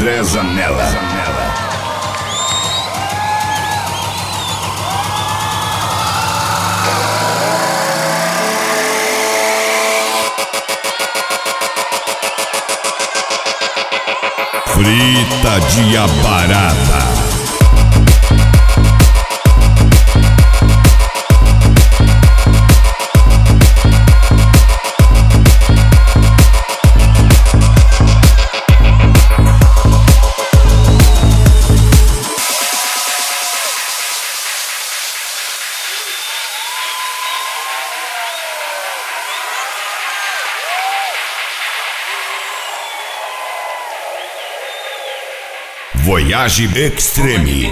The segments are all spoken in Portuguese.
André Zanella. Frita de Abarata. Voyage Extreme.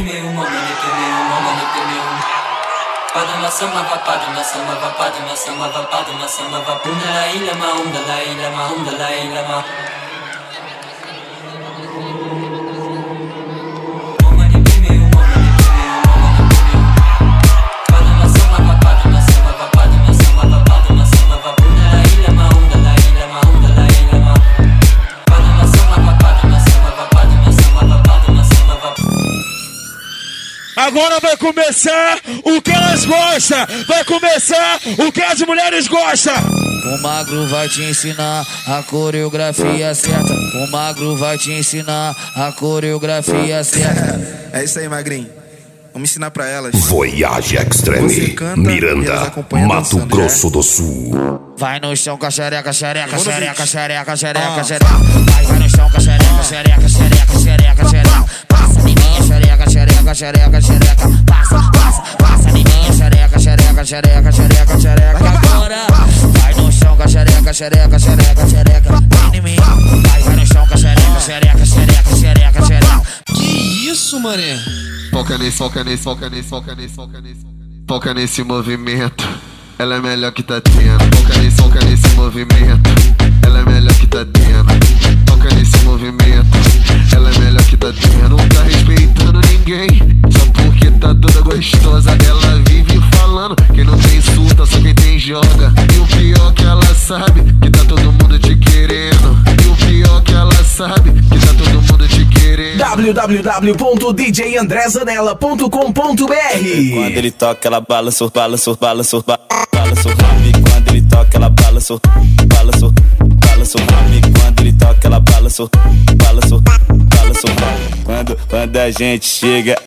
Agora vai começar o que elas gostam. Vai começar o que as mulheres gostam. O magro vai te ensinar a coreografia certa. O magro vai te ensinar a coreografia certa. É isso aí, magrinho. Vamos ensinar pra elas. Voyage Extreme. Miranda, Mato Grosso do Sul. Vai no chão com a xereca, xereca, xereca, xereca, xereca, xereca. Vai no chão com a xereca, xereca, xereca, xereca, xereca. Passa em minha xereca, xereca, xereca, xereca. Passa em minha xereca, xereca, xereca, xereca, xereca. Agora vai no chão com a xereca, xereca, xereca, xereca. Vem em mim. Vai no chão com a xereca, xereca, xereca, xereca, xereca. Que isso, mané? Foca nesse, foca nesse, foca nesse, foca nesse, foca nesse. Foca nesse movimento. Ela é melhor que tá tendo. Foca nesse movimento. Ela é melhor que tá tendo. Foca nesse movimento. Ela é melhor que tá tendo. Não tá respeitando ninguém, só porque tá toda gostosa. Ela vive falando que não tem surta, só quem tem joga. E o pior que ela sabe que tá todo mundo te querendo. E o pior que ela sabe que tá todo mundo te querendo. www.djandrezanella.com.br. Quando ele toca, ela balançou, balançou, balançou, balançou. Quando ele toca, ela balançou, balançou, balançou. Quando ele toca, ela balançou, balançou, balançou. Quando a gente chega,